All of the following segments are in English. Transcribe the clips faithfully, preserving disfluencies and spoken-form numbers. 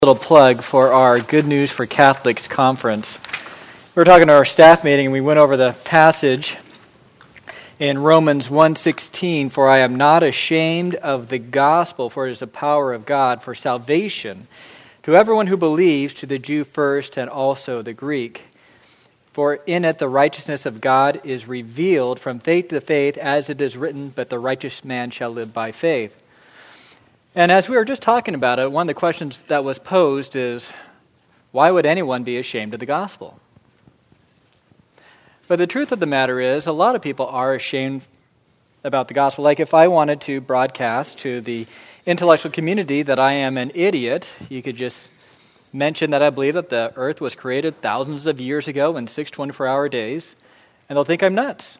Little plug for our Good News for Catholics conference. We were talking to our staff meeting and we went over the passage in Romans one sixteen, "For I am not ashamed of the gospel, for it is the power of God for salvation to everyone who believes, to the Jew first and also the Greek. For in it the righteousness of God is revealed from faith to faith, as it is written, but the righteous man shall live by faith." And as we were just talking about it, one of the questions that was posed is, why would anyone be ashamed of the gospel? But the truth of the matter is, a lot of people are ashamed about the gospel. Like if I wanted to broadcast to the intellectual community that I am an idiot, you could just mention that I believe that the earth was created thousands of years ago in six twenty-four hour days, and they'll think I'm nuts.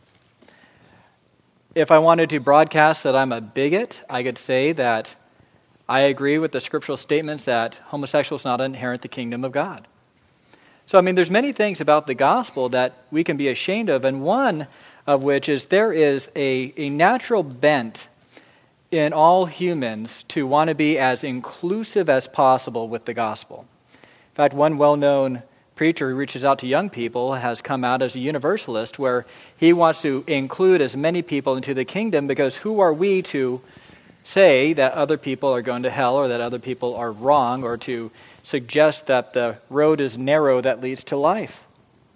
If I wanted to broadcast that I'm a bigot, I could say that I agree with the scriptural statements that homosexuals not inherit the kingdom of God. So, I mean, there's many things about the gospel that we can be ashamed of, and one of which is there is a, a natural bent in all humans to want to be as inclusive as possible with the gospel. In fact, one well-known preacher who reaches out to young people has come out as a universalist, where he wants to include as many people into the kingdom, because who are we to say that other people are going to hell or that other people are wrong, or to suggest that the road is narrow that leads to life?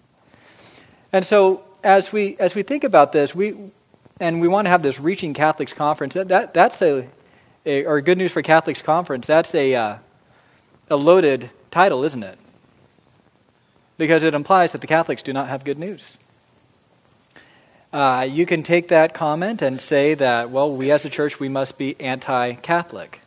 And so as we as we think about this, we and we want to have this Reaching Catholics conference, that, that that's a, a or Good News for Catholics conference, that's a uh, a loaded title, isn't it? Because it implies that the Catholics do not have good news. Uh, you can take that comment and say that, well, we as a church, we must be anti-Catholic.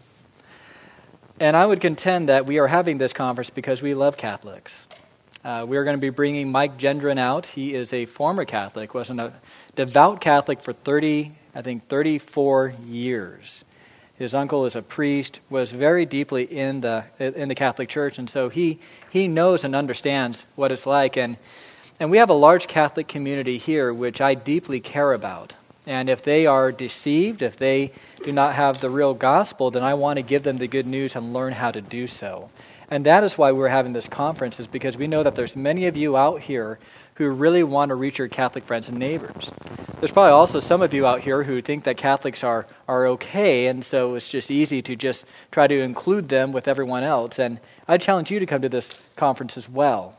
And I would contend that we are having this conference because we love Catholics. Uh, we're going to be bringing Mike Gendron out. He is a former Catholic, was a devout Catholic for thirty, I think, thirty-four years. His uncle is a priest, was very deeply in the in the Catholic Church, and so he he knows and understands what it's like. And and we have a large Catholic community here, which I deeply care about. And if they are deceived, if they do not have the real gospel, then I want to give them the good news and learn how to do so. And that is why we're having this conference, is because we know that there's many of you out here who really want to reach your Catholic friends and neighbors. There's probably also some of you out here who think that Catholics are, are okay, and so it's just easy to just try to include them with everyone else. And I challenge you to come to this conference as well.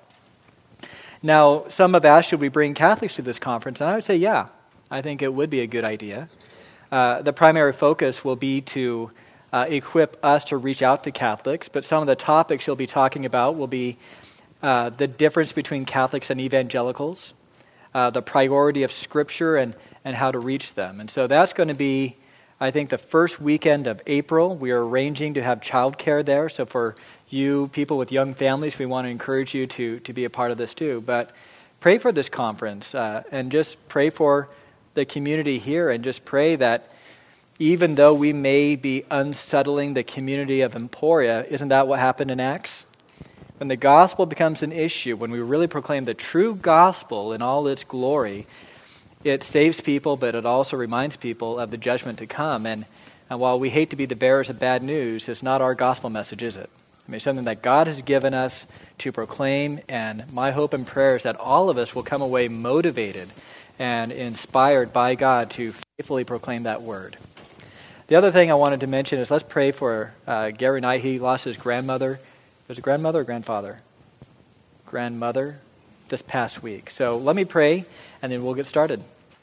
Now, some have asked, should we bring Catholics to this conference? And I would say, yeah, I think it would be a good idea. Uh, the primary focus will be to uh, equip us to reach out to Catholics, but some of the topics you'll be talking about will be Uh, the difference between Catholics and evangelicals, uh, the priority of Scripture and, and how to reach them. And so that's going to be, I think, the first weekend of April. We are arranging to have childcare there. So for you people with young families, we want to encourage you to, to be a part of this too. But pray for this conference uh, and just pray for the community here, and just pray that even though we may be unsettling the community of Emporia, isn't that what happened in Acts? When the gospel becomes an issue, when we really proclaim the true gospel in all its glory, it saves people, but it also reminds people of the judgment to come. And, and while we hate to be the bearers of bad news, it's not our gospel message, is it? I mean, it's something that God has given us to proclaim, and my hope and prayer is that all of us will come away motivated and inspired by God to faithfully proclaim that word. The other thing I wanted to mention is let's pray for uh, Gary Knight. He lost his grandmother. Was it grandmother or grandfather? Grandmother this past week. So let me pray, and then we'll get started.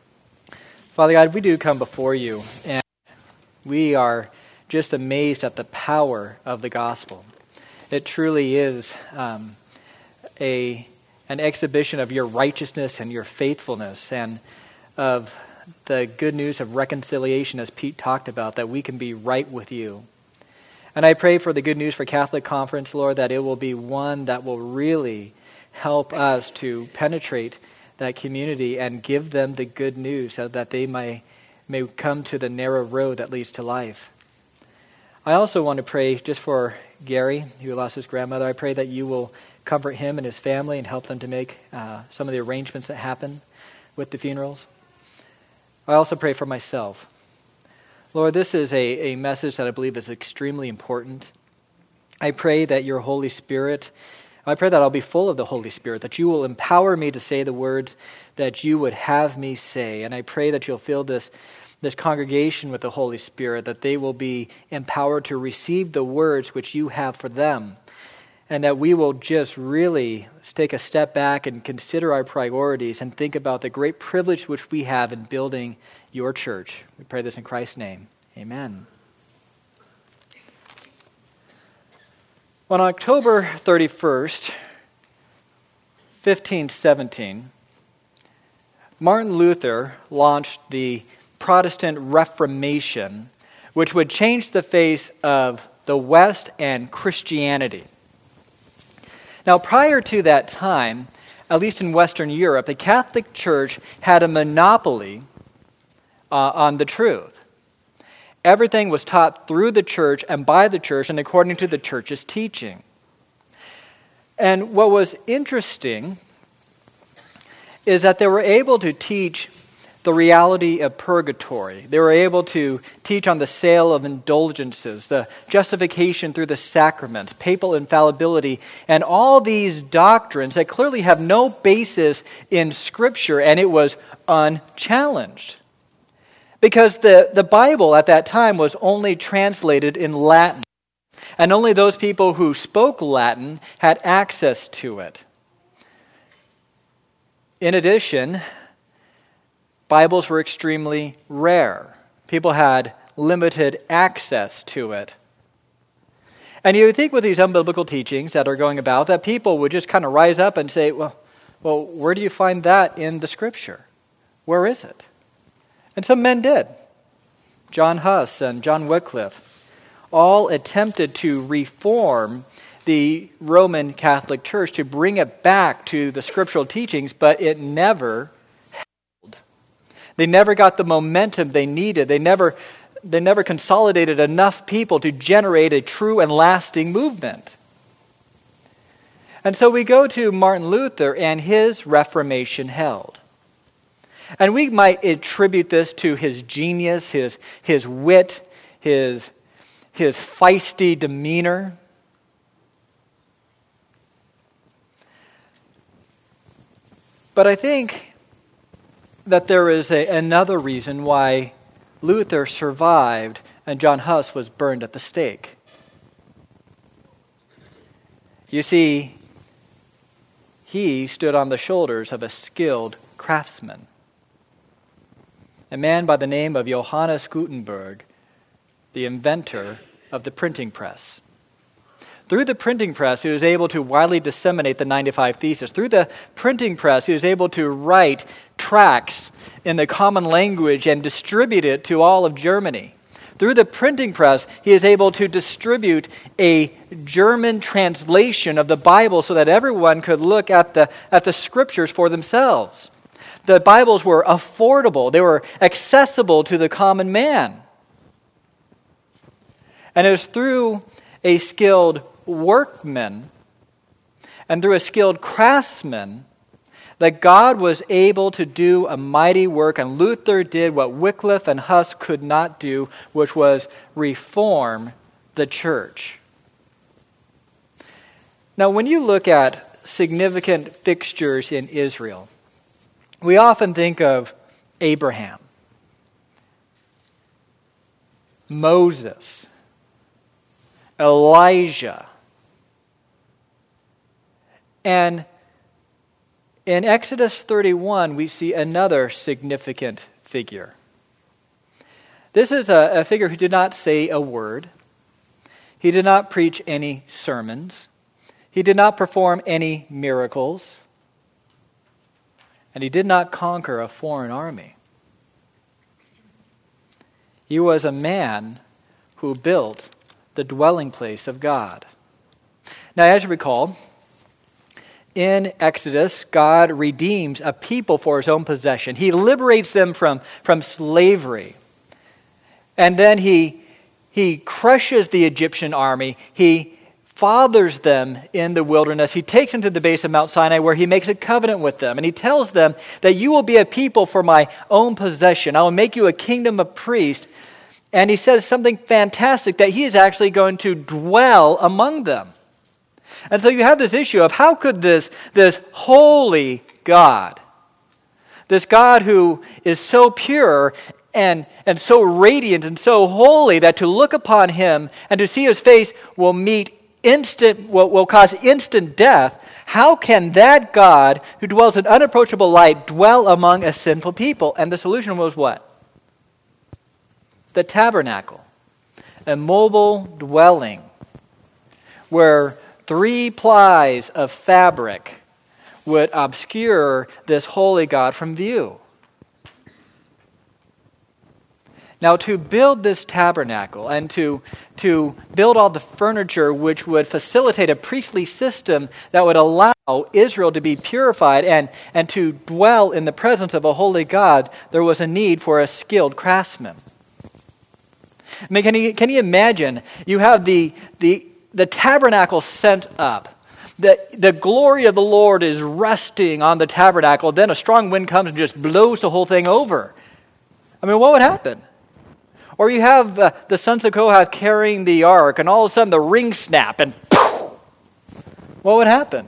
Father God, we do come before you, and we are just amazed at the power of the gospel. It truly is um, a an exhibition of your righteousness and your faithfulness, and of the good news of reconciliation, as Pete talked about, that we can be right with you. And I pray for the Good News for Catholic Conference, Lord, that it will be one that will really help us to penetrate that community and give them the good news so that they may, may come to the narrow road that leads to life. I also want to pray just for Gary, who lost his grandmother. I pray that you will comfort him and his family and help them to make uh, some of the arrangements that happen with the funerals. I also pray for myself. Lord, this is a, a message that I believe is extremely important. I pray that your Holy Spirit, I pray that I'll be full of the Holy Spirit, that you will empower me to say the words that you would have me say. And I pray that you'll fill this, this congregation with the Holy Spirit, that they will be empowered to receive the words which you have for them. And that we will just really take a step back and consider our priorities and think about the great privilege which we have in building your church. We pray this in Christ's name. Amen. On October thirty-first, fifteen seventeen, Martin Luther launched the Protestant Reformation, which would change the face of the West and Christianity. Now, prior to that time, at least in Western Europe, the Catholic Church had a monopoly uh, on the truth. Everything was taught through the church and by the church and according to the church's teaching. And what was interesting is that they were able to teach the reality of purgatory. They were able to teach on the sale of indulgences, the justification through the sacraments, papal infallibility, and all these doctrines that clearly have no basis in Scripture, and it was unchallenged. Because the, the Bible at that time was only translated in Latin, and only those people who spoke Latin had access to it. In addition, Bibles were extremely rare. People had limited access to it. And you would think with these unbiblical teachings that are going about that people would just kind of rise up and say, well, well, where do you find that in the Scripture? Where is it? And some men did. John Huss and John Wycliffe all attempted to reform the Roman Catholic Church, to bring it back to the scriptural teachings, but it never held. They never got the momentum they needed. They never, they never consolidated enough people to generate a true and lasting movement. And so we go to Martin Luther, and his Reformation held. And we might attribute this to his genius, his, his wit, his, his feisty demeanor. But I think that there is a, another reason why Luther survived and John Huss was burned at the stake. You see, he stood on the shoulders of a skilled craftsman, a man by the name of Johannes Gutenberg, the inventor of the printing press. Through the printing press, he was able to widely disseminate the ninety-five Theses. Through the printing press, he was able to write tracts in the common language and distribute it to all of Germany. Through the printing press, he is able to distribute a German translation of the Bible so that everyone could look at the, at the scriptures for themselves. The Bibles were affordable. They were accessible to the common man. And it was through a skilled workman and through a skilled craftsman that God was able to do a mighty work, and Luther did what Wycliffe and Huss could not do, which was reform the church. Now, when you look at significant fixtures in Israel, we often think of Abraham, Moses, Elijah. And in Exodus thirty-one, we see another significant figure. This is a, a figure who did not say a word. He did not preach any sermons. He did not perform any miracles. And he did not conquer a foreign army. He was a man who built the dwelling place of God. Now, as you recall, in Exodus, God redeems a people for his own possession. He liberates them from, from slavery. And then he, he crushes the Egyptian army. He fathers them in the wilderness. He takes them to the base of Mount Sinai where he makes a covenant with them. And he tells them that you will be a people for my own possession. I will make you a kingdom of priests. And he says something fantastic, that he is actually going to dwell among them. And so you have this issue of how could this, this holy God, this God who is so pure and, and so radiant and so holy that to look upon him and to see his face will meet instant, will, will cause instant death. How can that God who dwells in unapproachable light dwell among a sinful people? And the solution was what? The tabernacle, a mobile dwelling where three plies of fabric would obscure this holy God from view. Now, to build this tabernacle and to, to build all the furniture which would facilitate a priestly system that would allow Israel to be purified and, and to dwell in the presence of a holy God, there was a need for a skilled craftsman. I mean, can you, can you imagine? You have the, the, the tabernacle sent up. The, the glory of the Lord is resting on the tabernacle. Then a strong wind comes and just blows the whole thing over. I mean, what would happen? Or you have uh, the sons of Kohath carrying the ark, and all of a sudden the rings snap, and poof, what would happen?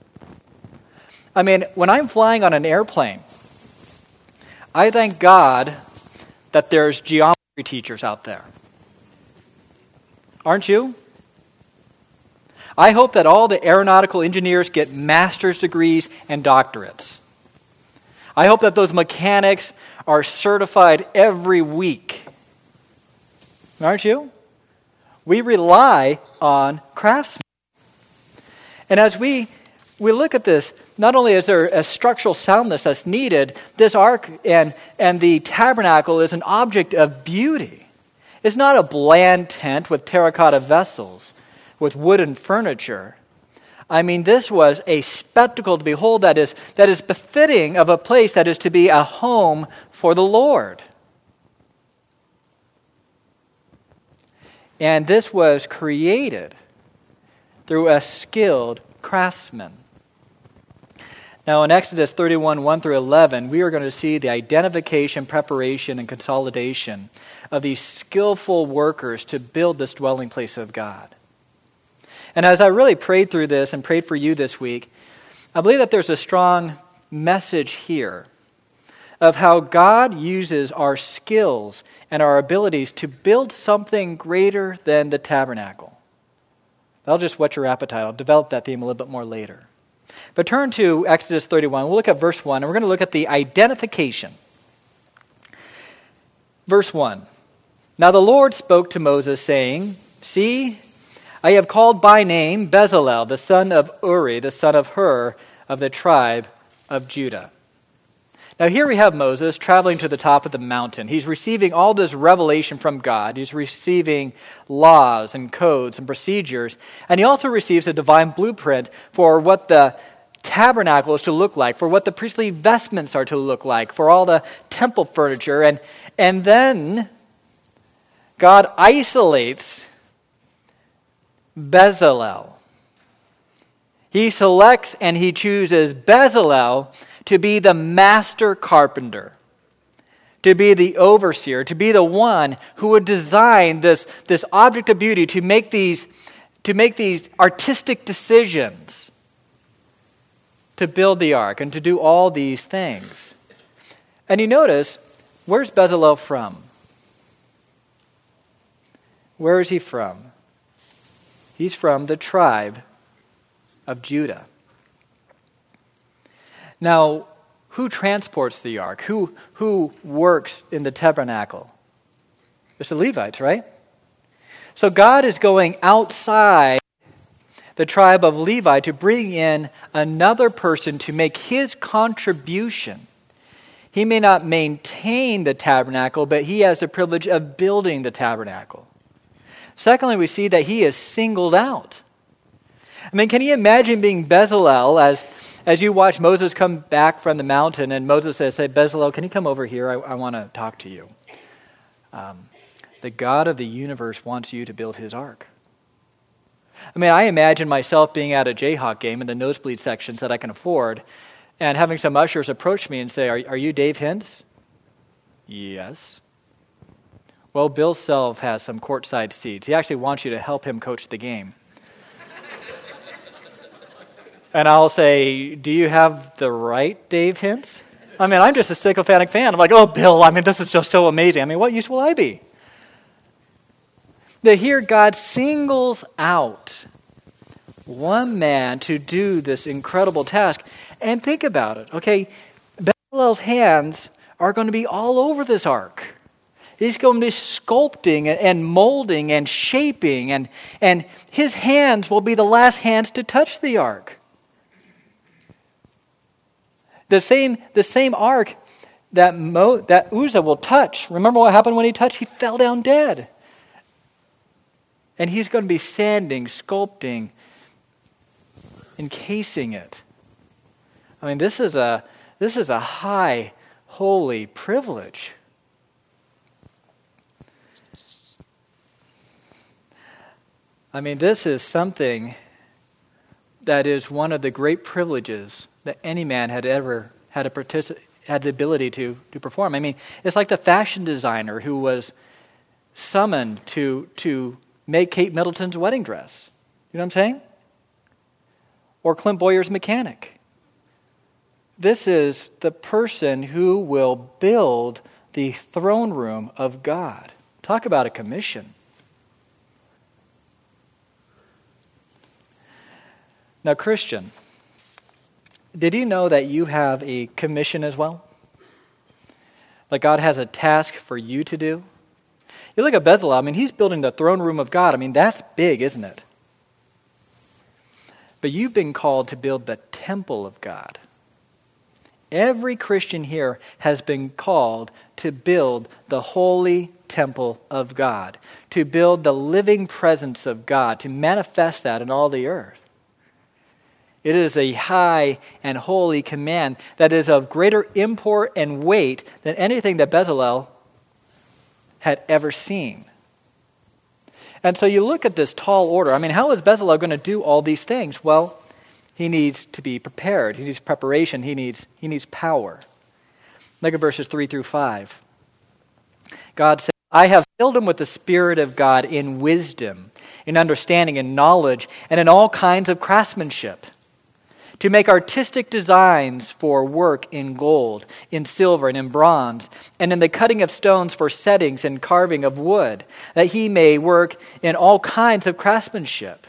I mean, when I'm flying on an airplane, I thank God that there's geometry teachers out there. Aren't you? I hope that all the aeronautical engineers get master's degrees and doctorates. I hope that those mechanics are certified every week. Aren't you? We rely on craftsmen. And as we, we look at this, not only is there a structural soundness that's needed, this ark and, and the tabernacle is an object of beauty. It's not a bland tent with terracotta vessels, with wooden furniture. I mean, this was a spectacle to behold that is, that is befitting of a place that is to be a home for the Lord. And this was created through a skilled craftsman. Now in Exodus thirty-one, one through eleven, we are going to see the identification, preparation, and consolidation of these skillful workers to build this dwelling place of God. And as I really prayed through this and prayed for you this week, I believe that there's a strong message here of how God uses our skills and our abilities to build something greater than the tabernacle. That'll just whet your appetite. I'll develop that theme a little bit more later. But turn to Exodus thirty-one. We'll look at verse one, and we're going to look at the identification. Verse one. Now the Lord spoke to Moses, saying, See, I have called by name Bezalel, the son of Uri, the son of Hur, of the tribe of Judah. Now here we have Moses traveling to the top of the mountain. He's receiving all this revelation from God. He's receiving laws and codes and procedures. And he also receives a divine blueprint for what the tabernacle is to look like, for what the priestly vestments are to look like, for all the temple furniture. And, and then God isolates Bezalel. He selects and he chooses Bezalel to be the master carpenter, to be the overseer, to be the one who would design this, this object of beauty, to make these, to make these artistic decisions, to build the ark, and to do all these things. And you notice, where's Bezalel from? Where is he from? He's from the tribe of Judah. Now, who transports the ark? Who, who works in the tabernacle? It's the Levites, right? So God is going outside the tribe of Levi to bring in another person to make his contribution. He may not maintain the tabernacle, but he has the privilege of building the tabernacle. Secondly, we see that he is singled out. I mean, can you imagine being Bezalel as, as you watch Moses come back from the mountain and Moses says, "Hey, Bezalel, can you come over here? I, I want to talk to you. Um, the God of the universe wants you to build his ark." I mean, I imagine myself being at a Jayhawk game in the nosebleed sections that I can afford and having some ushers approach me and say, are, are you Dave Hintz? Yes. Well, Bill Self has some courtside seats. He actually wants you to help him coach the game. And I'll say, do you have the right Dave Hintz? I mean, I'm just a sycophantic fan. I'm like, oh, Bill, I mean, this is just so amazing. I mean, what use will I be? That here God singles out one man to do this incredible task. And think about it, okay? Bezalel's hands are going to be all over this ark. He's going to be sculpting and molding and shaping, and, and his hands will be the last hands to touch the ark. The same, the same ark that, Mo, that Uzzah will touch. Remember what happened when he touched? He fell down dead. And he's going to be sanding, sculpting, encasing it. I mean, this is a this is a high, holy privilege. I mean, this is something that is one of the great privileges that any man had ever had a particip- had the ability to, to perform. I mean, it's like the fashion designer who was summoned to, to make Kate Middleton's wedding dress. You know what I'm saying? Or Clint Boyer's mechanic. This is the person who will build the throne room of God. Talk about a commission. Now, Christian, did you know that you have a commission as well? Like God has a task for you to do? You look at Bezalel, I mean, he's building the throne room of God. I mean, that's big, isn't it? But you've been called to build the temple of God. Every Christian here has been called to build the holy temple of God, to build the living presence of God, to manifest that in all the earth. It is a high and holy command that is of greater import and weight than anything that Bezalel had ever seen. And so you look at this tall order. I mean, how is Bezalel going to do all these things? Well, he needs to be prepared. He needs preparation. He needs, he needs power. Look at verses three through five. God said, I have filled him with the Spirit of God in wisdom, in understanding, in knowledge, and in all kinds of craftsmanship, to make artistic designs for work in gold, in silver, and in bronze, and in the cutting of stones for settings and carving of wood, that he may work in all kinds of craftsmanship.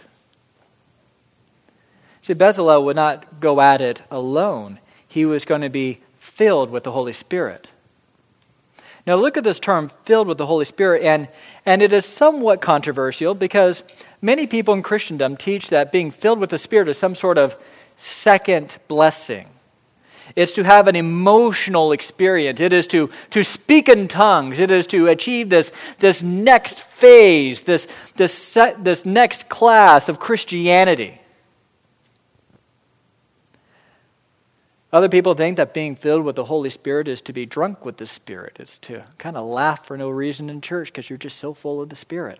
See, Bezalel would not go at it alone. He was going to be filled with the Holy Spirit. Now look at this term, filled with the Holy Spirit, and, and it is somewhat controversial because many people in Christendom teach that being filled with the Spirit is some sort of second blessing. It's to have an emotional experience. It is to, to speak in tongues. It is to achieve this, this next phase, this, this, set, this next class of Christianity. Other people think that being filled with the Holy Spirit is to be drunk with the Spirit. It's to kind of laugh for no reason in church because you're just so full of the Spirit.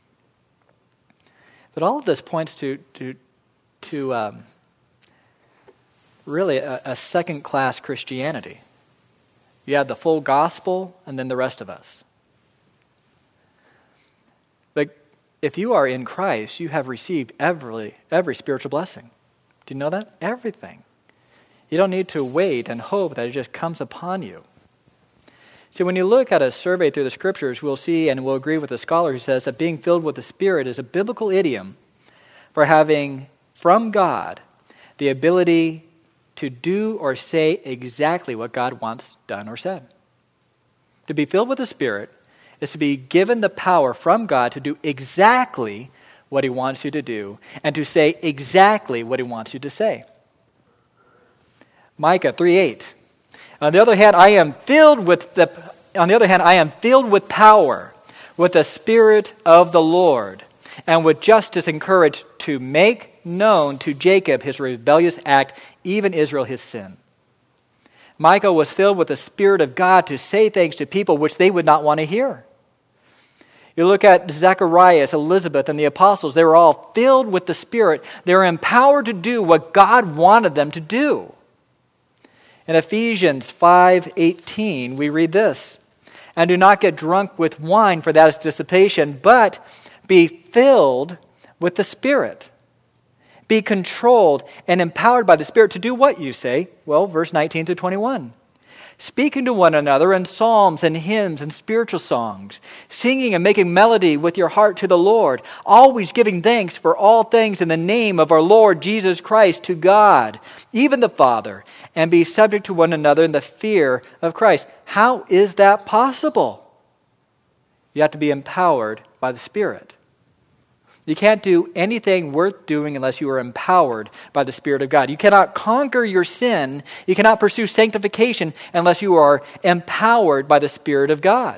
But all of this points to, to, to um, really a, a second-class Christianity. You have the full gospel and then the rest of us. But if you are in Christ, you have received every, every spiritual blessing. Do you know that? Everything. You don't need to wait and hope that it just comes upon you. See, when you look at a survey through the Scriptures, we'll see and we'll agree with the scholar who says that being filled with the Spirit is a biblical idiom for having from God the ability to do or say exactly what God wants done or said. To be filled with the Spirit is to be given the power from God to do exactly what He wants you to do and to say exactly what He wants you to say. Micah three eight. On the other hand, I am filled with the on the other hand, I am filled with power, with the Spirit of the Lord, and with justice and courage to make known to Jacob his rebellious act, even Israel his sin. Micah was filled with the Spirit of God to say things to people which they would not want to hear. You look at Zacharias, Elizabeth, and the apostles, they were all filled with the Spirit. They were empowered to do what God wanted them to do. In Ephesians five eighteen, we read this, And do not get drunk with wine, for that is dissipation, but be filled with the Spirit. Be controlled and empowered by the Spirit to do what, you say? Well, verse nineteen to twenty-one. Speaking to one another in psalms and hymns and spiritual songs, singing and making melody with your heart to the Lord, always giving thanks for all things in the name of our Lord Jesus Christ to God, even the Father, and be subject to one another in the fear of Christ. How is that possible? You have to be empowered by the Spirit. You can't do anything worth doing unless you are empowered by the Spirit of God. You cannot conquer your sin. You cannot pursue sanctification unless you are empowered by the Spirit of God.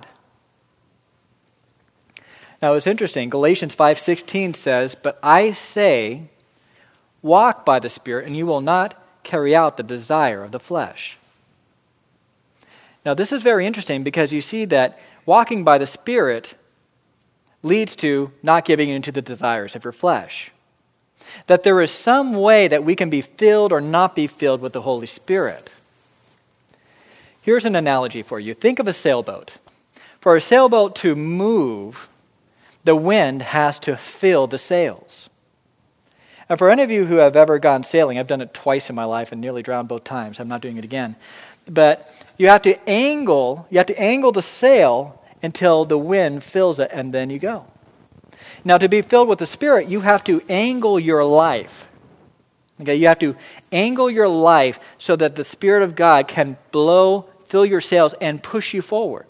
Now it's interesting. Galatians five sixteen says, "But I say, walk by the Spirit, and you will not carry out the desire of the flesh." Now this is very interesting because you see that walking by the Spirit leads to not giving in to the desires of your flesh. That there is some way that we can be filled or not be filled with the Holy Spirit. Here's an analogy for you. Think of a sailboat. For a sailboat to move, the wind has to fill the sails. And for any of you who have ever gone sailing, I've done it twice in my life and nearly drowned both times. I'm not doing it again. But you have to angle, you have to angle the sail until the wind fills it, and then you go. Now, to be filled with the Spirit, you have to angle your life. Okay, you have to angle your life so that the Spirit of God can blow, fill your sails, and push you forward.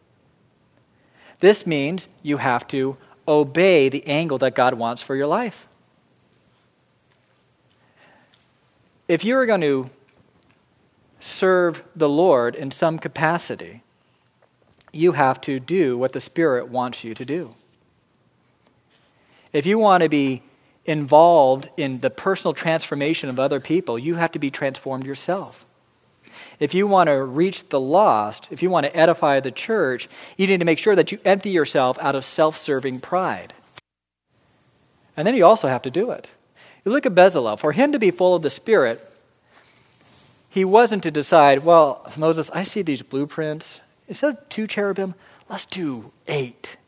This means you have to obey the angle that God wants for your life. If you are going to serve the Lord in some capacity, you have to do what the Spirit wants you to do. If you want to be involved in the personal transformation of other people, you have to be transformed yourself. If you want to reach the lost, if you want to edify the church, you need to make sure that you empty yourself out of self-serving pride. And then you also have to do it. You look at Bezalel. For him to be full of the Spirit, he wasn't to decide, well, Moses, I see these blueprints. Instead of two cherubim, let's do eight.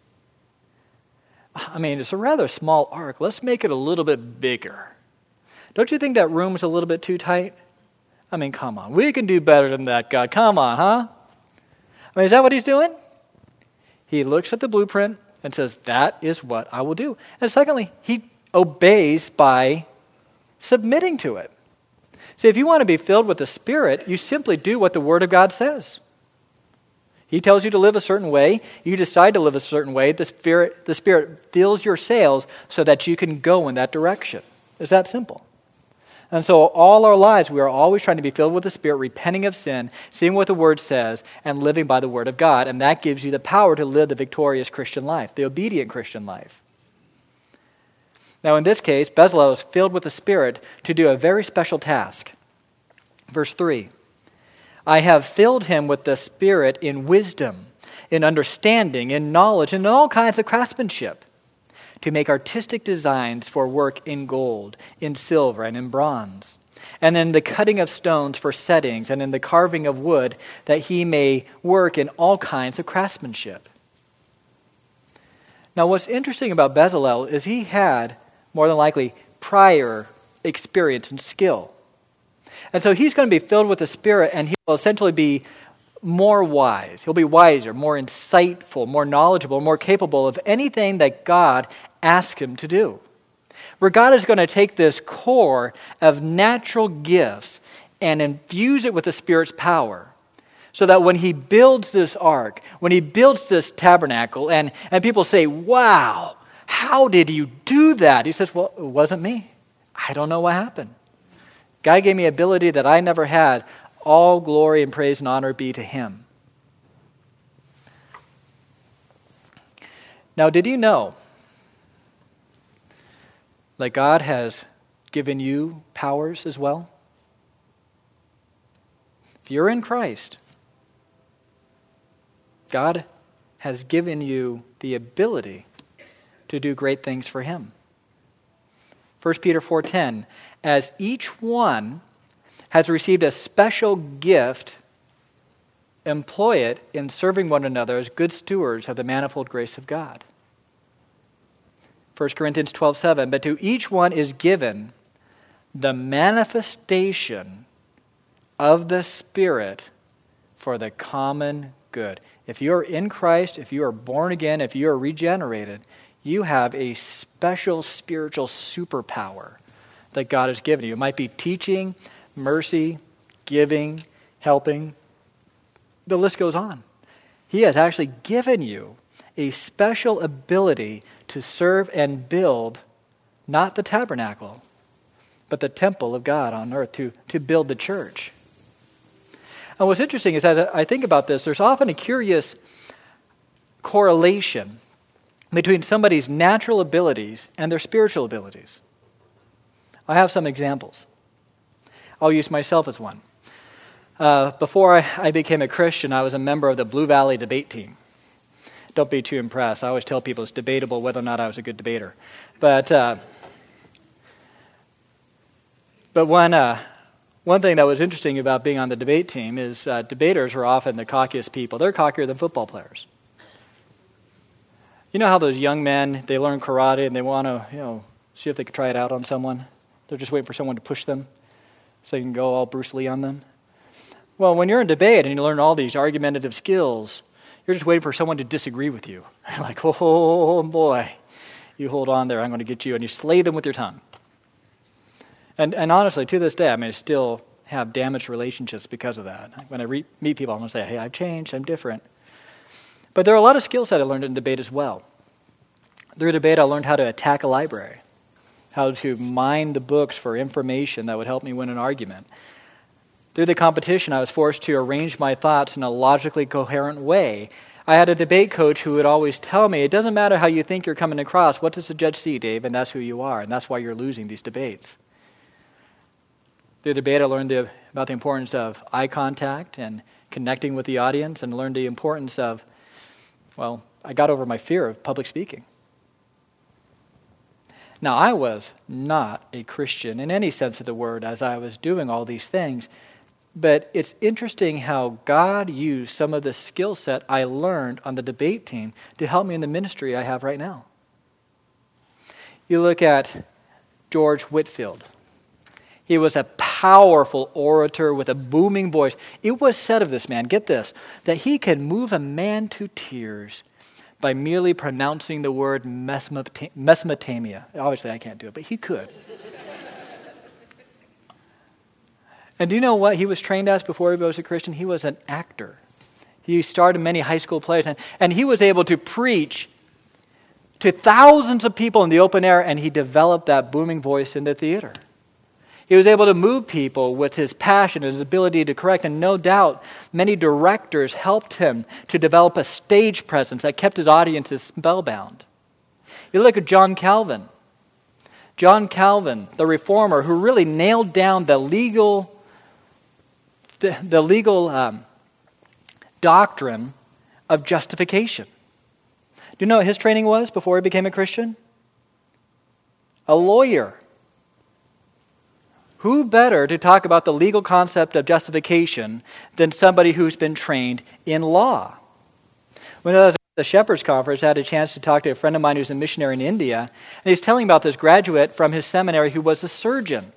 I mean, it's a rather small ark. Let's make it a little bit bigger. Don't you think that room's a little bit too tight? I mean, come on. We can do better than that, God. Come on, huh? I mean, is that what he's doing? He looks at the blueprint and says, that is what I will do. And secondly, he obeys by submitting to it. See, if you want to be filled with the Spirit, you simply do what the Word of God says. He tells you to live a certain way. You decide to live a certain way. The Spirit, the Spirit fills your sails so that you can go in that direction. It's that simple. And so all our lives, we are always trying to be filled with the Spirit, repenting of sin, seeing what the Word says, and living by the Word of God. And that gives you the power to live the victorious Christian life, the obedient Christian life. Now in this case, Bezalel is filled with the Spirit to do a very special task. Verse three. I have filled him with the Spirit in wisdom, in understanding, in knowledge, and in all kinds of craftsmanship, to make artistic designs for work in gold, in silver, and in bronze, and in the cutting of stones for settings, and in the carving of wood, that he may work in all kinds of craftsmanship. Now, what's interesting about Bezalel is he had, more than likely, prior experience and skill. And so he's going to be filled with the Spirit, and he will essentially be more wise. He'll be wiser, more insightful, more knowledgeable, more capable of anything that God asks him to do. Where God is going to take this core of natural gifts and infuse it with the Spirit's power, so that when he builds this ark, when he builds this tabernacle, and, and people say, wow, how did you do that? He says, well, it wasn't me. I don't know what happened. God gave me ability that I never had. All glory and praise and honor be to him. Now, did you know that God has given you powers as well? If you're in Christ, God has given you the ability to do great things for him. First Peter four ten, as each one has received a special gift, employ it in serving one another as good stewards of the manifold grace of God. First Corinthians twelve seven, but to each one is given the manifestation of the Spirit for the common good. If you are in Christ, if you are born again, if you are regenerated, you have a special spiritual superpower that God has given you. It might be teaching, mercy, giving, helping. The list goes on. He has actually given you a special ability to serve and build not the tabernacle, but the temple of God on earth, to, to build the church. And what's interesting is that I think about this, there's often a curious correlation between somebody's natural abilities and their spiritual abilities. I have some examples. I'll use myself as one. Uh, before I, I became a Christian, I was a member of the Blue Valley debate team. Don't be too impressed. I always tell people it's debatable whether or not I was a good debater. But uh, but one uh, one thing that was interesting about being on the debate team is uh, debaters are often the cockiest people. They're cockier than football players. You know how those young men, they learn karate and they want to, you know, see if they can try it out on someone? They're just waiting for someone to push them so you can go all Bruce Lee on them. Well, when you're in debate and you learn all these argumentative skills, you're just waiting for someone to disagree with you. You're like, oh boy, you hold on there, I'm going to get you, and you slay them with your tongue. And and honestly, to this day, I mean, I still have damaged relationships because of that. When I re- meet people, I'm going to say, hey, I've changed, I'm different. But there are a lot of skills that I learned in debate as well. Through debate, I learned how to attack a library, how to mine the books for information that would help me win an argument. Through the competition, I was forced to arrange my thoughts in a logically coherent way. I had a debate coach who would always tell me, it doesn't matter how you think you're coming across, what does the judge see, Dave? And that's who you are, and that's why you're losing these debates. Through the debate, I learned the, about the importance of eye contact and connecting with the audience, and learned the importance of, well, I got over my fear of public speaking. Now, I was not a Christian in any sense of the word as I was doing all these things, but it's interesting how God used some of the skill set I learned on the debate team to help me in the ministry I have right now. You look at George Whitefield. He was a powerful orator with a booming voice. It was said of this man, get this, that he can move a man to tears by merely pronouncing the word Mesopotamia. Obviously, I can't do it, but he could. And do you know what he was trained as before he was a Christian? He was an actor. He started many high school plays, and, and he was able to preach to thousands of people in the open air, and he developed that booming voice in the theater. He was able to move people with his passion and his ability to correct, and no doubt many directors helped him to develop a stage presence that kept his audiences spellbound. You look at John Calvin. John Calvin, the reformer, who really nailed down the legal, the, the legal um, doctrine of justification. Do you know what his training was before he became a Christian? A lawyer. Who better to talk about the legal concept of justification than somebody who's been trained in law? When I was at the Shepherd's Conference, I had a chance to talk to a friend of mine who's a missionary in India, and he's telling about this graduate from his seminary who was a surgeon.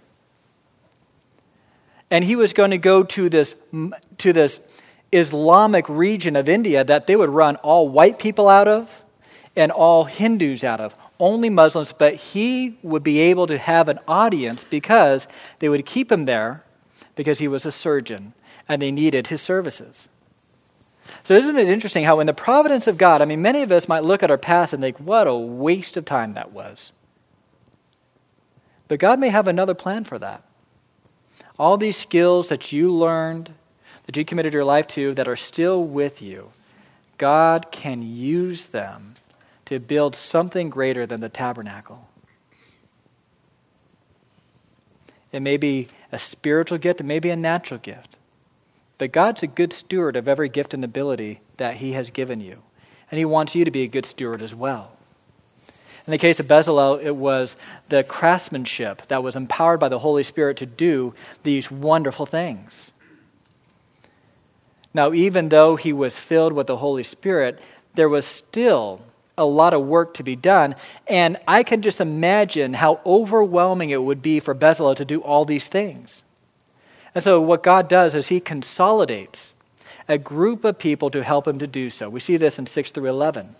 And he was going to go to this, to this Islamic region of India that they would run all white people out of and all Hindus out of. Only Muslims, but he would be able to have an audience because they would keep him there because he was a surgeon and they needed his services. So isn't it interesting how in the providence of God, I mean, many of us might look at our past and think, what a waste of time that was. But God may have another plan for that. All these skills that you learned, that you committed your life to, that are still with you, God can use them to build something greater than the tabernacle. It may be a spiritual gift, it may be a natural gift. But God's a good steward of every gift and ability that he has given you. And he wants you to be a good steward as well. In the case of Bezalel, it was the craftsmanship that was empowered by the Holy Spirit to do these wonderful things. Now, even though he was filled with the Holy Spirit, there was still a lot of work to be done. And I can just imagine how overwhelming it would be for Bezalel to do all these things. And so what God does is he consolidates a group of people to help him to do so. We see this in six through eleven.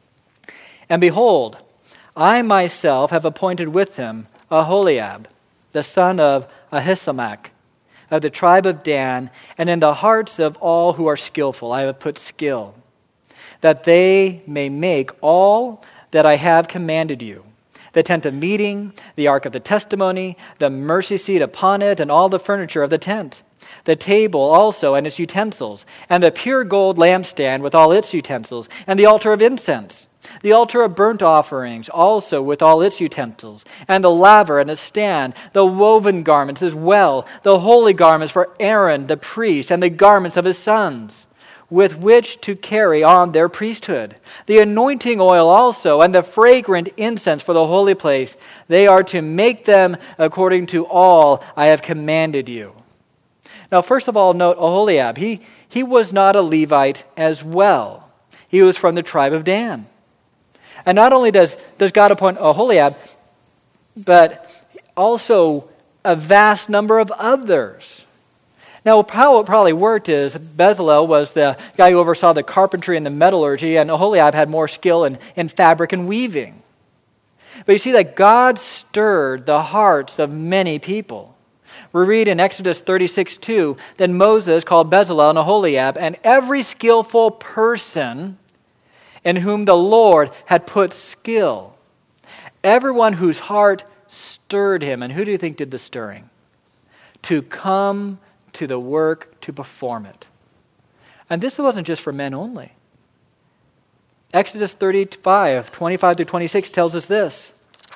And behold, I myself have appointed with him Aholiab, the son of Ahisamach, of the tribe of Dan, and in the hearts of all who are skillful I have put skill, that they may make all that I have commanded you, the tent of meeting, the ark of the testimony, the mercy seat upon it, and all the furniture of the tent, the table also and its utensils, and the pure gold lampstand with all its utensils, and the altar of incense, the altar of burnt offerings also with all its utensils, and the laver and its stand, the woven garments as well, the holy garments for Aaron the priest, and the garments of his sons, with which to carry on their priesthood, the anointing oil also, and the fragrant incense for the holy place. They are to make them according to all I have commanded you. Now, first of all, note Aholiab. He, he was not a Levite as well. He was from the tribe of Dan. And not only does, does God appoint Aholiab, but also a vast number of others. Now, how it probably worked is Bezalel was the guy who oversaw the carpentry and the metallurgy, and Aholiab had more skill in, in fabric and weaving. But you see that God stirred the hearts of many people. We read in Exodus thirty-six two, then Moses called Bezalel and Aholiab, and every skillful person in whom the Lord had put skill, everyone whose heart stirred him. And who do you think did the stirring? To come to the work to perform it. And this wasn't just for men only. Exodus thirty-five, twenty-five through twenty-six tells us this.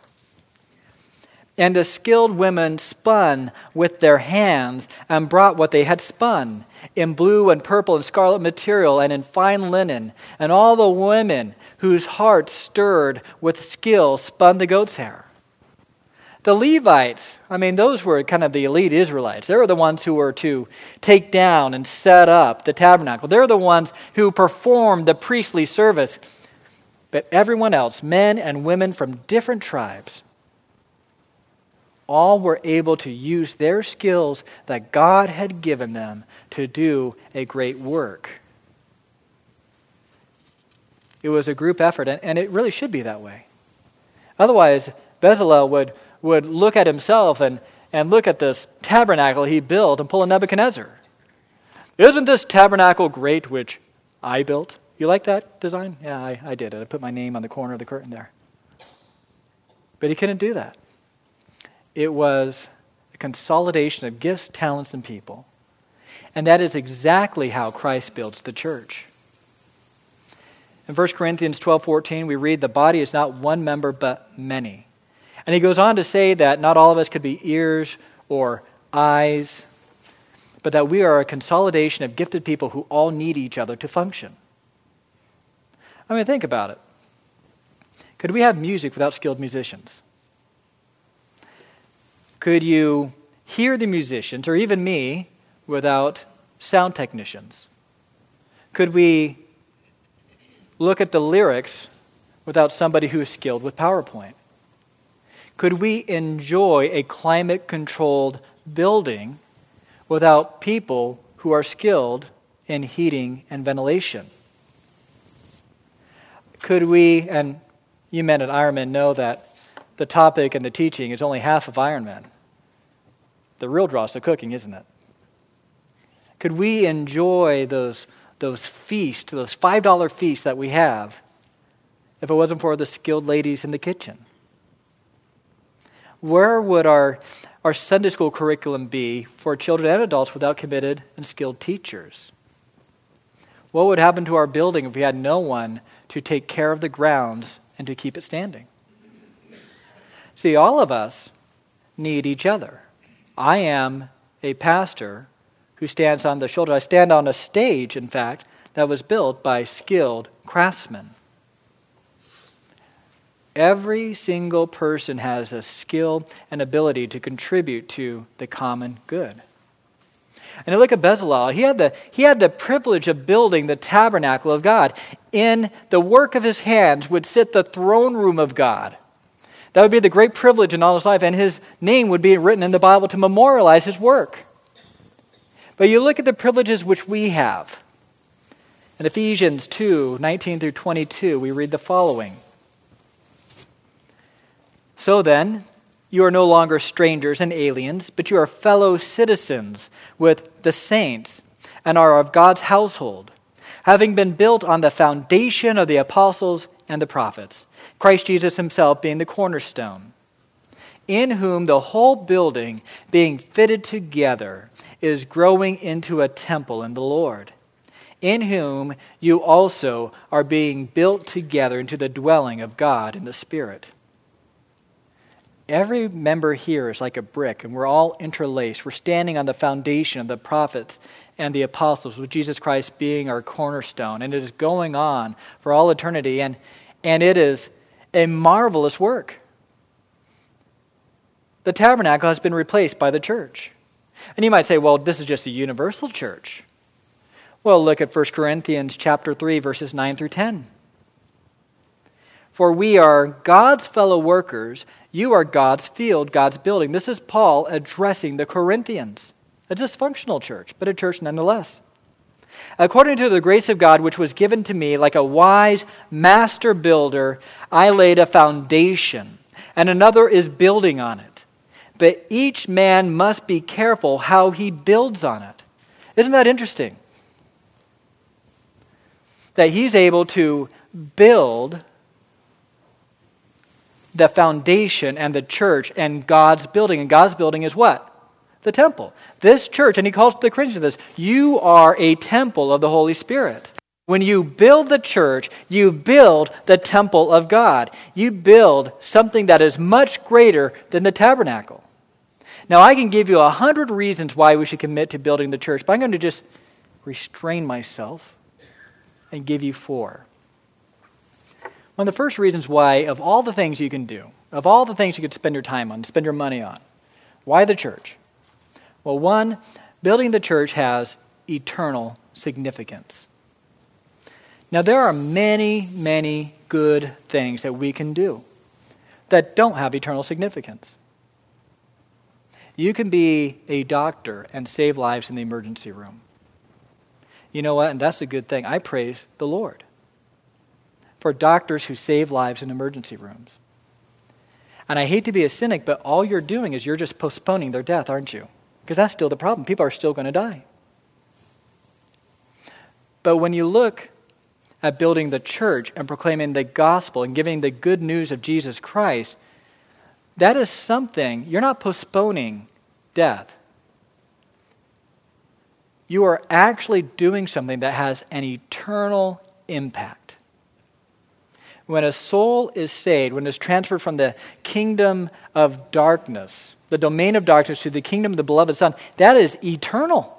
And the skilled women spun with their hands and brought what they had spun in blue and purple and scarlet material and in fine linen. And all the women whose hearts stirred with skill spun the goat's hair. The Levites, I mean, those were kind of the elite Israelites. They were the ones who were to take down and set up the tabernacle. They're the ones who performed the priestly service. But everyone else, men and women from different tribes, all were able to use their skills that God had given them to do a great work. It was a group effort, and, and it really should be that way. Otherwise, Bezalel would, would look at himself and, and look at this tabernacle he built and pull a Nebuchadnezzar. Isn't this tabernacle great which I built? You like that design? Yeah, I, I did it. I put my name on the corner of the curtain there. But he couldn't do that. It was a consolidation of gifts, talents, and people. And that is exactly how Christ builds the church. In First Corinthians twelve fourteen, we read, the body is not one member, but many. And he goes on to say that not all of us could be ears or eyes, but that we are a consolidation of gifted people who all need each other to function. I mean, think about it. Could we have music without skilled musicians? Could you hear the musicians, or even me, without sound technicians? Could we look at the lyrics without somebody who is skilled with PowerPoint? Could we enjoy a climate-controlled building without people who are skilled in heating and ventilation? Could we, and you men at Ironman know that the topic and the teaching is only half of Ironman. The real draw is the cooking, isn't it? Could we enjoy those, those feasts, those five dollar feasts that we have, if it wasn't for the skilled ladies in the kitchen? Where would our, our Sunday school curriculum be for children and adults without committed and skilled teachers? What would happen to our building if we had no one to take care of the grounds and to keep it standing? See, all of us need each other. I am a pastor who stands on the shoulder. I stand on a stage, in fact, that was built by skilled craftsmen. Every single person has a skill and ability to contribute to the common good. And you look at Bezalel, he had the he had the privilege of building the tabernacle of God. In the work of his hands would sit the throne room of God. That would be the great privilege in all his life, and his name would be written in the Bible to memorialize his work. But you look at the privileges which we have. In Ephesians two, nineteen through twenty-two, we read the following. So then, you are no longer strangers and aliens, but you are fellow citizens with the saints and are of God's household, having been built on the foundation of the apostles and the prophets, Christ Jesus himself being the cornerstone, in whom the whole building, being fitted together, is growing into a temple in the Lord, in whom you also are being built together into the dwelling of God in the Spirit. Every member here is like a brick, and we're all interlaced. We're standing on the foundation of the prophets and the apostles, with Jesus Christ being our cornerstone. And it is going on for all eternity, and, and it is a marvelous work. The tabernacle has been replaced by the church. And you might say, well, this is just a universal church. Well, look at First Corinthians chapter three, verses nine through ten. For we are God's fellow workers. You are God's field, God's building. This is Paul addressing the Corinthians, a dysfunctional church, but a church nonetheless. According to the grace of God, which was given to me, like a wise master builder, I laid a foundation, and another is building on it. But each man must be careful how he builds on it. Isn't that interesting? That he's able to build the foundation and the church and God's building. And God's building is what? The temple. This church, and he calls the Corinthians this, you are a temple of the Holy Spirit. When you build the church, you build the temple of God. You build something that is much greater than the tabernacle. Now, I can give you a hundred reasons why we should commit to building the church, but I'm going to just restrain myself and give you four. One of the first reasons why, of all the things you can do, of all the things you could spend your time on, spend your money on, why the church? Well, one, building the church has eternal significance. Now, there are many, many good things that we can do that don't have eternal significance. You can be a doctor and save lives in the emergency room. You know what? And that's a good thing. I praise the Lord for doctors who save lives in emergency rooms. And I hate to be a cynic, but all you're doing is you're just postponing their death, aren't you? Because that's still the problem. People are still going to die. But when you look at building the church and proclaiming the gospel and giving the good news of Jesus Christ, that is something, you're not postponing death. You are actually doing something that has an eternal impact. When a soul is saved, when it's transferred from the kingdom of darkness, the domain of darkness, to the kingdom of the beloved Son, that is eternal.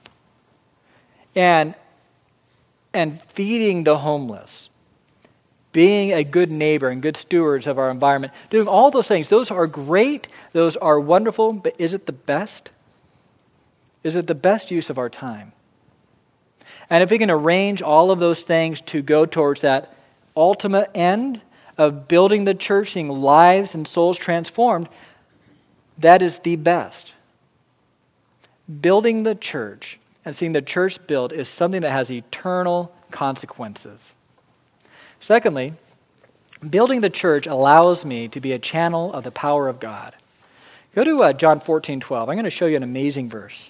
And, and feeding the homeless, being a good neighbor and good stewards of our environment, doing all those things, those are great, those are wonderful, but is it the best? Is it the best use of our time? And if we can arrange all of those things to go towards that ultimate end of building the church, seeing lives and souls transformed, that is the best. Building the church and seeing the church built is something that has eternal consequences. Secondly, building the church allows me to be a channel of the power of God. Go to uh, John fourteen twelve. I'm going to show you an amazing verse.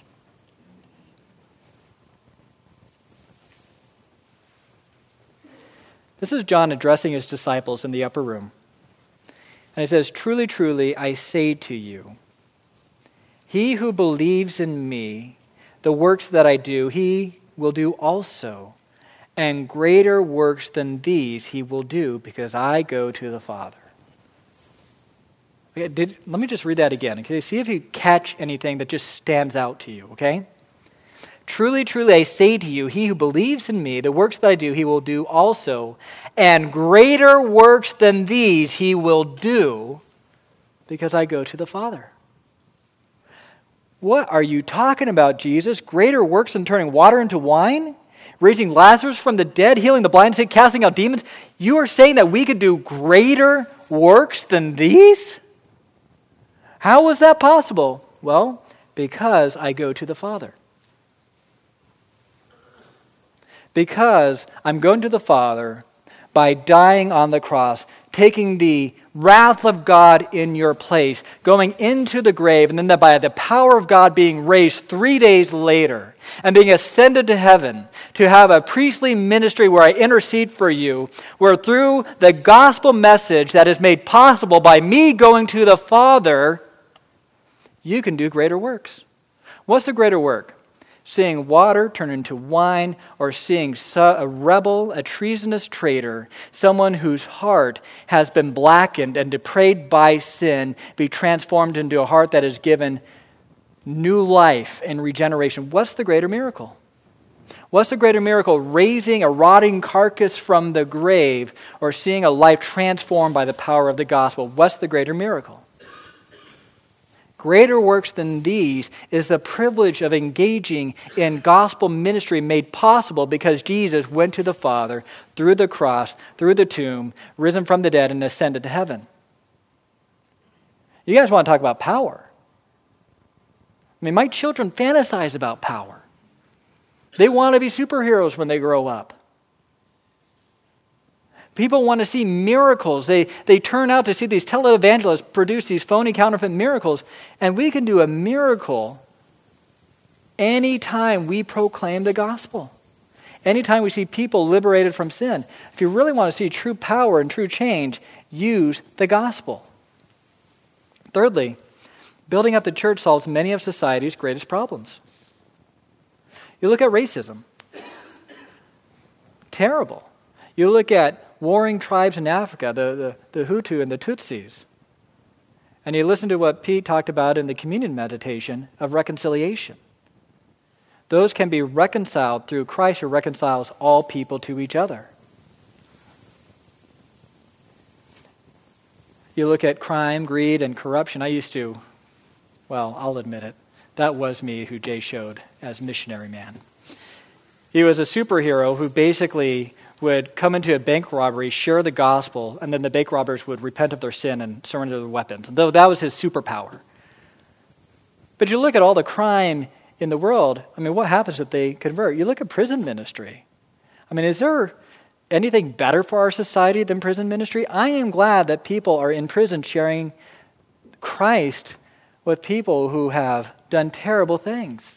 This is John addressing his disciples in the upper room. And it says, truly, truly, I say to you, he who believes in me, the works that I do, he will do also. And greater works than these he will do, because I go to the Father. Okay, did, let me just read that again. Okay, see if you catch anything that just stands out to you, okay? Truly, truly, I say to you, he who believes in me, the works that I do, he will do also. And greater works than these he will do, because I go to the Father. What are you talking about, Jesus? Greater works than turning water into wine? Raising Lazarus from the dead, healing the blind, sick, casting out demons? You are saying that we could do greater works than these? How was that possible? Well, because I go to the Father. Because I'm going to the Father by dying on the cross, taking the wrath of God in your place, going into the grave, and then by the power of God being raised three days later, and being ascended to heaven to have a priestly ministry where I intercede for you, where through the gospel message that is made possible by me going to the Father, you can do greater works. What's the greater work? Seeing water turn into wine, or seeing a rebel, a treasonous traitor, someone whose heart has been blackened and depraved by sin, be transformed into a heart that is given new life and regeneration. What's the greater miracle? What's the greater miracle? Raising a rotting carcass from the grave, or seeing a life transformed by the power of the gospel? What's the greater miracle? Greater works than these is the privilege of engaging in gospel ministry made possible because Jesus went to the Father through the cross, through the tomb, risen from the dead, and ascended to heaven. You guys want to talk about power? I mean, my children fantasize about power. They want to be superheroes when they grow up. People want to see miracles. They, they turn out to see these televangelists produce these phony counterfeit miracles. And we can do a miracle anytime we proclaim the gospel. Anytime we see people liberated from sin. If you really want to see true power and true change, use the gospel. Thirdly, building up the church solves many of society's greatest problems. You look at racism. Terrible. You look at warring tribes in Africa, the, the, the Hutu and the Tutsis. And you listen to what Pete talked about in the communion meditation of reconciliation. Those can be reconciled through Christ who reconciles all people to each other. You look at crime, greed, and corruption. I used to, well, I'll admit it, that was me who Jay showed as missionary man. He was a superhero who basically would come into a bank robbery, share the gospel, and then the bank robbers would repent of their sin and surrender their weapons. Though that was his superpower. But you look at all the crime in the world, I mean, what happens if they convert? You look at prison ministry. I mean, is there anything better for our society than prison ministry? I am glad that people are in prison sharing Christ with people who have done terrible things.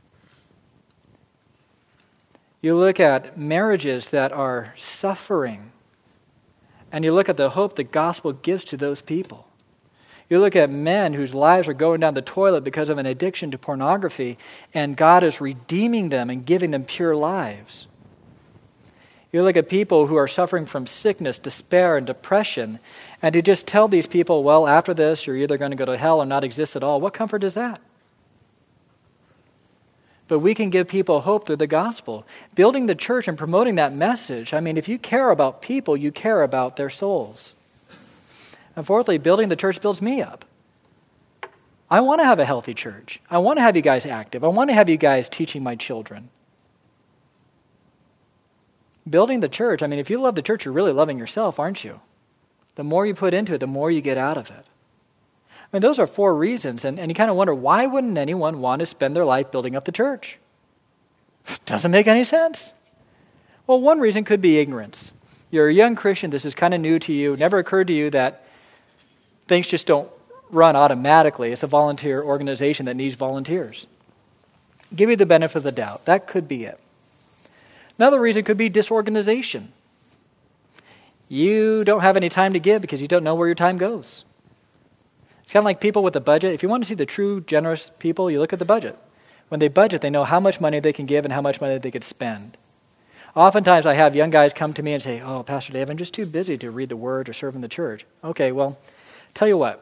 You look at marriages that are suffering, and you look at the hope the gospel gives to those people. You look at men whose lives are going down the toilet because of an addiction to pornography, and God is redeeming them and giving them pure lives. You look at people who are suffering from sickness, despair, and depression, and you just tell these people, well, after this, you're either going to go to hell or not exist at all. What comfort is that? But we can give people hope through the gospel. Building the church and promoting that message. I mean, if you care about people, you care about their souls. And fourthly, building the church builds me up. I want to have a healthy church. I want to have you guys active. I want to have you guys teaching my children. Building the church, I mean, if you love the church, you're really loving yourself, aren't you? The more you put into it, the more you get out of it. I mean, those are four reasons, and, and you kind of wonder, why wouldn't anyone want to spend their life building up the church? Doesn't make any sense. Well, one reason could be ignorance. You're a young Christian, this is kind of new to you. It never occurred to you that things just don't run automatically. It's a volunteer organization that needs volunteers. Give you the benefit of the doubt. That could be it. Another reason could be disorganization. You don't have any time to give because you don't know where your time goes. It's kind of like people with a budget. If you want to see the true generous people, you look at the budget. When they budget, they know how much money they can give and how much money they could spend. Oftentimes I have young guys come to me and say, oh, Pastor Dave, I'm just too busy to read the Word or serve in the church. Okay, well, tell you what.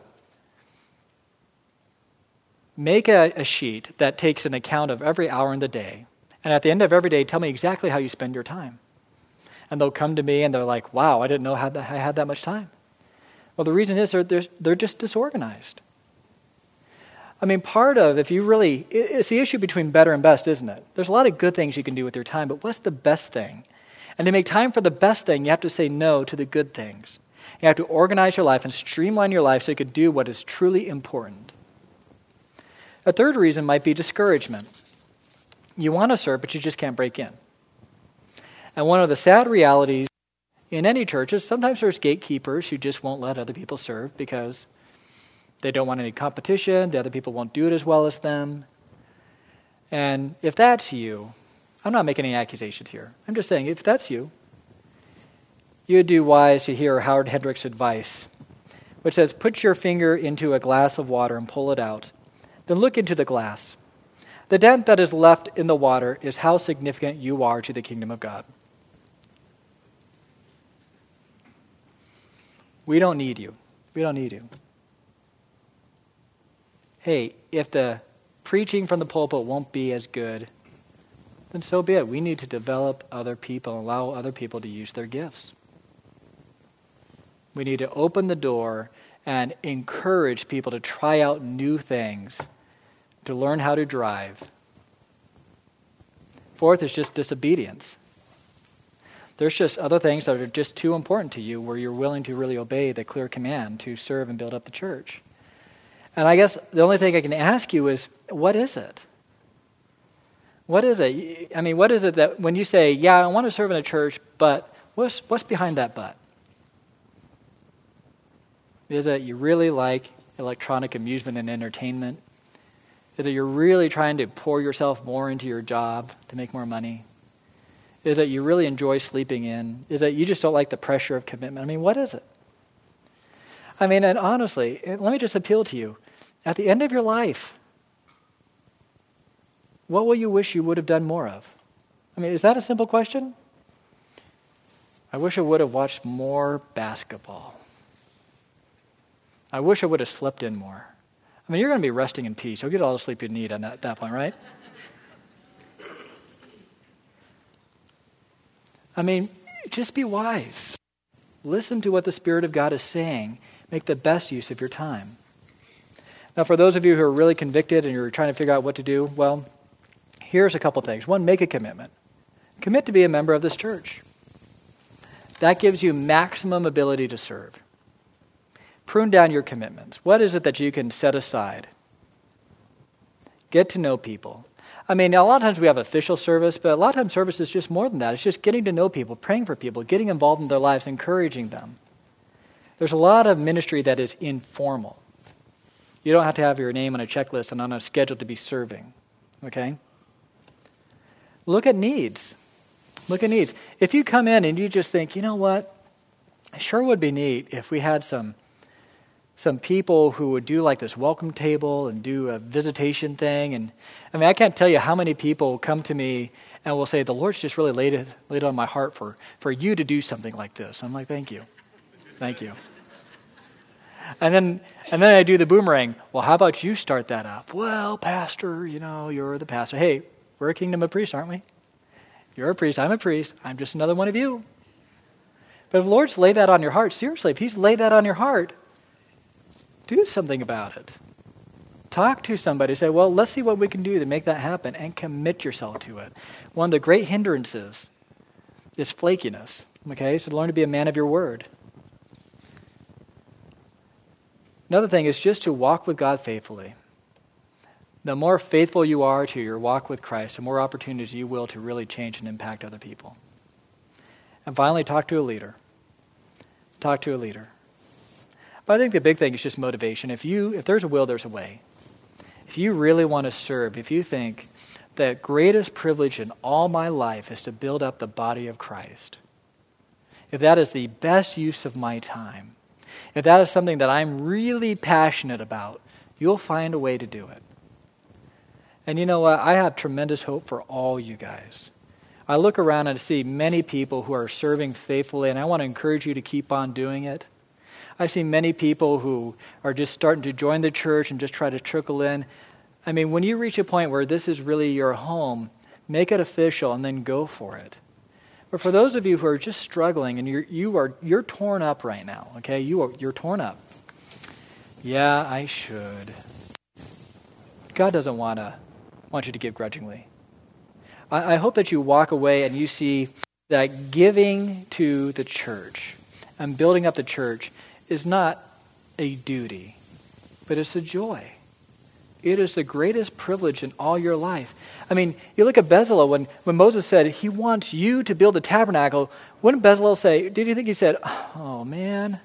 Make a, a sheet that takes an account of every hour in the day. And at the end of every day, tell me exactly how you spend your time. And they'll come to me and they're like, wow, I didn't know how I had that much time. Well, the reason is they're, they're, they're just disorganized. I mean, part of, if you really, it's the issue between better and best, isn't it? There's a lot of good things you can do with your time, but what's the best thing? And to make time for the best thing, you have to say no to the good things. You have to organize your life and streamline your life so you can do what is truly important. A third reason might be discouragement. You want to serve, but you just can't break in. And one of the sad realities in any church is sometimes there's gatekeepers who just won't let other people serve because they don't want any competition, the other people won't do it as well as them. And if that's you, I'm not making any accusations here. I'm just saying, if that's you, you'd do wise to hear Howard Hendricks' advice, which says, put your finger into a glass of water and pull it out. Then look into the glass. The dent that is left in the water is how significant you are to the kingdom of God. We don't need you. We don't need you. Hey, if the preaching from the pulpit won't be as good, then so be it. We need to develop other people and allow other people to use their gifts. We need to open the door and encourage people to try out new things, to learn how to drive. Fourth is just disobedience. There's just other things that are just too important to you where you're willing to really obey the clear command to serve and build up the church. And I guess the only thing I can ask you is, what is it? What is it? I mean, what is it that when you say, yeah, I want to serve in a church, but what's what's behind that but? Is it you really like electronic amusement and entertainment? Is it you're really trying to pour yourself more into your job to make more money? Is it you really enjoy sleeping in? Is it you just don't like the pressure of commitment? I mean, what is it? I mean, and honestly, let me just appeal to you. At the end of your life, what will you wish you would have done more of? I mean, is that a simple question? I wish I would have watched more basketball. I wish I would have slept in more. I mean, you're going to be resting in peace. You'll get all the sleep you need at that, that point, right? I mean, just be wise. Listen to what the Spirit of God is saying. Make the best use of your time. Now, for those of you who are really convicted and you're trying to figure out what to do, well, here's a couple things. One, make a commitment. Commit to be a member of this church. That gives you maximum ability to serve. Prune down your commitments. What is it that you can set aside? Get to know people. I mean, a lot of times we have official service, but a lot of times service is just more than that. It's just getting to know people, praying for people, getting involved in their lives, encouraging them. There's a lot of ministry that is informal. You don't have to have your name on a checklist and on a schedule to be serving, okay? Look at needs. Look at needs. If you come in and you just think, you know what, it sure would be neat if we had some some people who would do like this welcome table and do a visitation thing. And I mean, I can't tell you how many people come to me and will say, the Lord's just really laid it, laid it on my heart for, for you to do something like this. I'm like, thank you. Thank you. And then and then I do the boomerang. Well, how about you start that up? Well, pastor, you know, you're the pastor. Hey, we're a kingdom of priests, aren't we? You're a priest. I'm a priest. I'm just another one of you. But if the Lord's laid that on your heart, seriously, if he's laid that on your heart, do something about it. Talk to somebody. Say, well, let's see what we can do to make that happen, and commit yourself to it. One of the great hindrances is flakiness. Okay, so learn to be a man of your word. Another thing is just to walk with God faithfully. The more faithful you are to your walk with Christ, the more opportunities you will to really change and impact other people. And finally, talk to a leader. Talk to a leader. But I think the big thing is just motivation. If you, if there's a will, there's a way. If you really want to serve, if you think the greatest privilege in all my life is to build up the body of Christ, if that is the best use of my time, if that is something that I'm really passionate about, you'll find a way to do it. And you know what? I have tremendous hope for all you guys. I look around and see many people who are serving faithfully, and I want to encourage you to keep on doing it. I see many people who are just starting to join the church and just try to trickle in. I mean, when you reach a point where this is really your home, make it official and then go for it. But for those of you who are just struggling and you're you are you're torn up right now, okay? You are you're torn up. Yeah, I should. God doesn't want to want you to give grudgingly. I, I hope that you walk away and you see that giving to the church and building up the church is not a duty, but it's a joy. It is the greatest privilege in all your life. I mean, you look at Bezalel, when, when Moses said he wants you to build the tabernacle, wouldn't Bezalel say, did you think he said, oh man,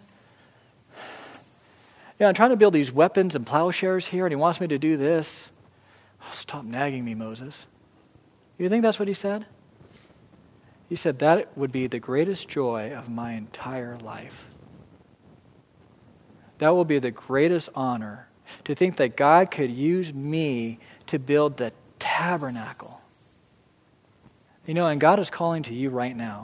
yeah, I'm trying to build these weapons and plowshares here and he wants me to do this. Oh, stop nagging me, Moses. You think that's what he said? He said, that would be the greatest joy of my entire life. That will be the greatest honor, to think that God could use me to build the tabernacle. You know, and God is calling to you right now.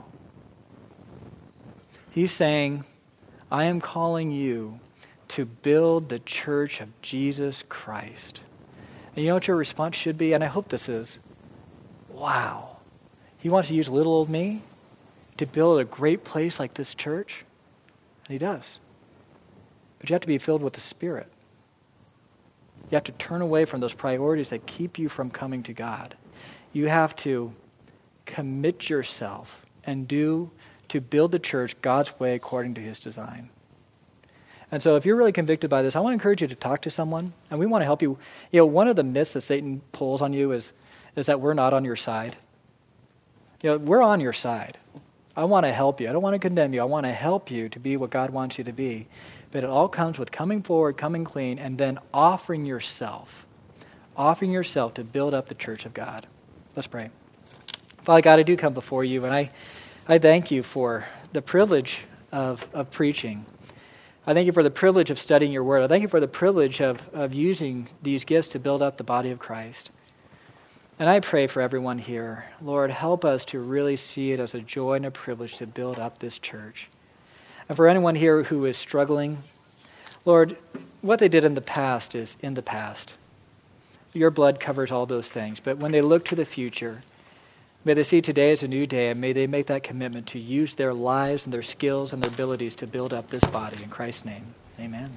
He's saying, I am calling you to build the church of Jesus Christ. And you know what your response should be? And I hope this is, wow. He wants to use little old me to build a great place like this church? And he does. But you have to be filled with the Spirit. You have to turn away from those priorities that keep you from coming to God. You have to commit yourself and do to build the church God's way according to his design. And so if you're really convicted by this, I want to encourage you to talk to someone, and we want to help you. You know, one of the myths that Satan pulls on you is, is that we're not on your side. You know, we're on your side. I want to help you. I don't want to condemn you. I want to help you to be what God wants you to be. But it all comes with coming forward, coming clean, and then offering yourself. Offering yourself to build up the church of God. Let's pray. Father God, I do come before you, and I, I thank you for the privilege of, of preaching. I thank you for the privilege of studying your word. I thank you for the privilege of, of using these gifts to build up the body of Christ. And I pray for everyone here. Lord, help us to really see it as a joy and a privilege to build up this church. And for anyone here who is struggling, Lord, what they did in the past is in the past. Your blood covers all those things. But when they look to the future, may they see today as a new day, and may they make that commitment to use their lives and their skills and their abilities to build up this body. In Christ's name, amen.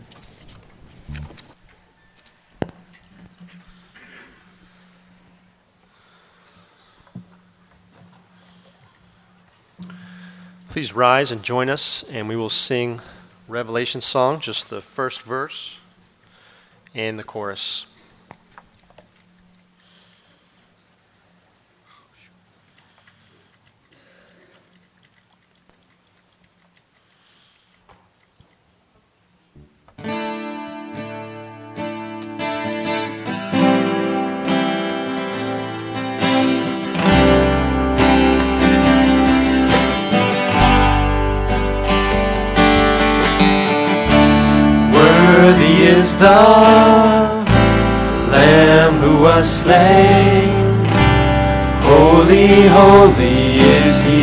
Please rise and join us, and we will sing Revelation song, just the first verse and the chorus. Is the Lamb who was slain, holy, holy is he.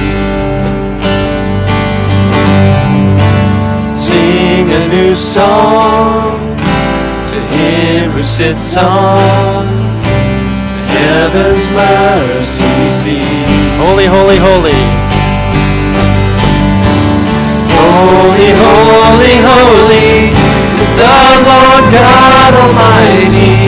Sing a new song to him who sits on heaven's mercy seat. Holy, holy, holy. Holy, holy, holy is the Lord God Almighty.